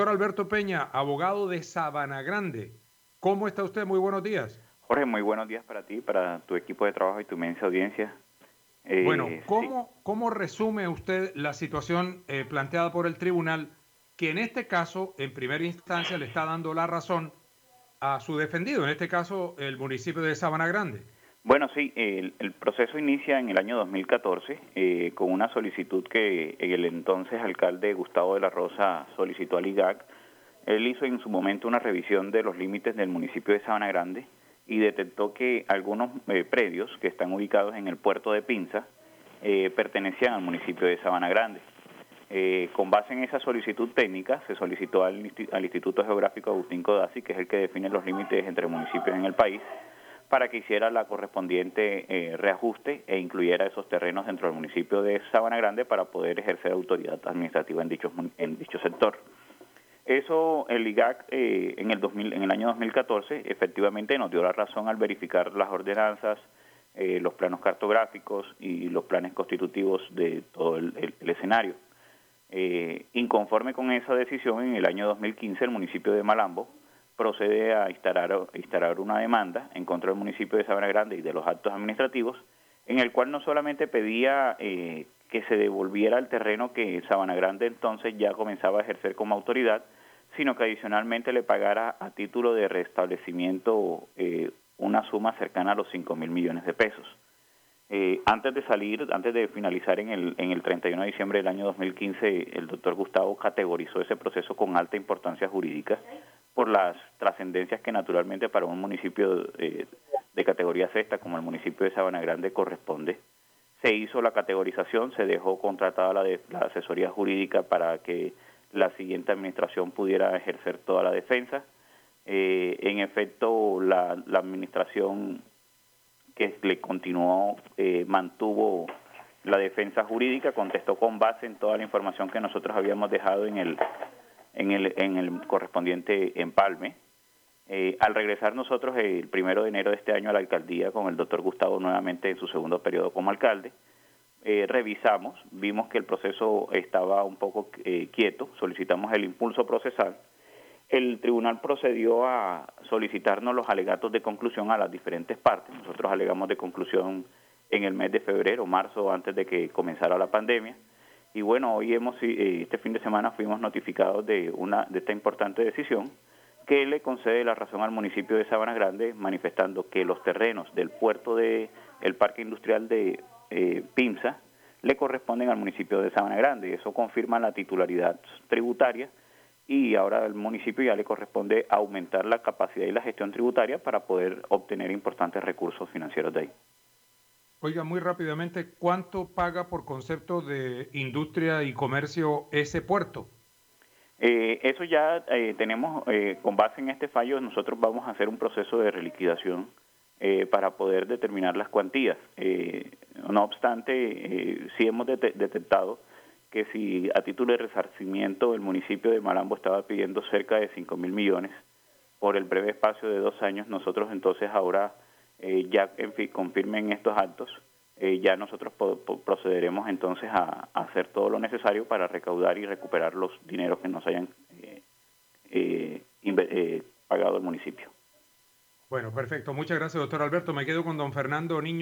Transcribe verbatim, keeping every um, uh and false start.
Doctor Alberto Peña, abogado de Sabana Grande. ¿Cómo está usted? Muy buenos días. Jorge, muy buenos días para ti, para tu equipo de trabajo y tu inmensa audiencia. Bueno, Eh, sí, ¿cómo, cómo resume usted la situación eh, planteada por el tribunal que en este caso, en primera instancia, le está dando la razón a su defendido, en este caso el municipio de Sabana Grande? bueno, sí, el, el proceso inicia en el año dos mil catorce eh, con una solicitud que el entonces alcalde Gustavo de la Rosa solicitó al I G A C. Él hizo en su momento una revisión de los límites del municipio de Sabana Grande y detectó que algunos eh, predios que están ubicados en el puerto de Pinza eh, pertenecían al municipio de Sabana Grande. Eh, con base en esa solicitud técnica, se solicitó al, al Instituto Geográfico Agustín Codazzi, que es el que define los límites entre municipios en el país, para que hiciera la correspondiente eh, reajuste e incluyera esos terrenos dentro del municipio de Sabana Grande para poder ejercer autoridad administrativa en dicho, en dicho sector. Eso el I G A C eh, en, el dos mil, en el año dos mil catorce efectivamente nos dio la razón al verificar las ordenanzas, eh, los planos cartográficos y los planes constitutivos de todo el, el, el escenario. Eh, inconforme con esa decisión, en el año dos mil quince el municipio de Malambo procede a instalar, a instalar una demanda en contra del municipio de Sabana Grande y de los actos administrativos, en el cual no solamente pedía eh, que se devolviera el terreno que Sabana Grande entonces ya comenzaba a ejercer como autoridad, sino que adicionalmente le pagara a título de restablecimiento eh, una suma cercana a los cinco mil millones de pesos. Eh, antes de salir, antes de finalizar en el, en el treinta y uno de diciembre del año dos mil quince, el doctor Gustavo categorizó ese proceso con alta importancia jurídica por las trascendencias que naturalmente para un municipio eh, de categoría sexta como el municipio de Sabana Grande corresponde. Se hizo la categorización, se dejó contratada la, de, la asesoría jurídica para que la siguiente administración pudiera ejercer toda la defensa. Eh, en efecto, la, la administración que le continuó, eh, mantuvo la defensa jurídica, contestó con base en toda la información que nosotros habíamos dejado en el, en el, en el correspondiente empalme. Eh, al regresar nosotros el primero de enero de este año a la alcaldía con el doctor Gustavo nuevamente en su segundo periodo como alcalde, eh, revisamos, vimos que el proceso estaba un poco eh, quieto, solicitamos el impulso procesal. El tribunal procedió a solicitarnos los alegatos de conclusión a las diferentes partes. Nosotros alegamos de conclusión en el mes de febrero, marzo, antes de que comenzara la pandemia. Y bueno, hoy hemos, este fin de semana fuimos notificados de, una, de esta importante decisión que le concede la razón al municipio de Sabana Grande, manifestando que los terrenos del puerto de el Parque Industrial de eh, Pinza le corresponden al municipio de Sabana Grande. Eso confirma la titularidad tributaria y ahora al municipio ya le corresponde aumentar la capacidad y la gestión tributaria para poder obtener importantes recursos financieros de ahí. Oiga, muy rápidamente, ¿cuánto paga por concepto de industria y comercio ese puerto? Eh, eso ya eh, tenemos, eh, con base en este fallo, nosotros vamos a hacer un proceso de reliquidación eh, para poder determinar las cuantías. Eh, no obstante, eh, sí hemos det detectado que si a título de resarcimiento el municipio de Malambo estaba pidiendo cerca de cinco mil millones por el breve espacio de dos años, nosotros entonces ahora eh, ya en fin, confirmen estos actos, eh, ya nosotros procederemos entonces a, a hacer todo lo necesario para recaudar y recuperar los dineros que nos hayan eh, eh, eh, pagado el municipio. Bueno, perfecto. Muchas gracias, doctor Alberto. Me quedo con don Fernando Niño.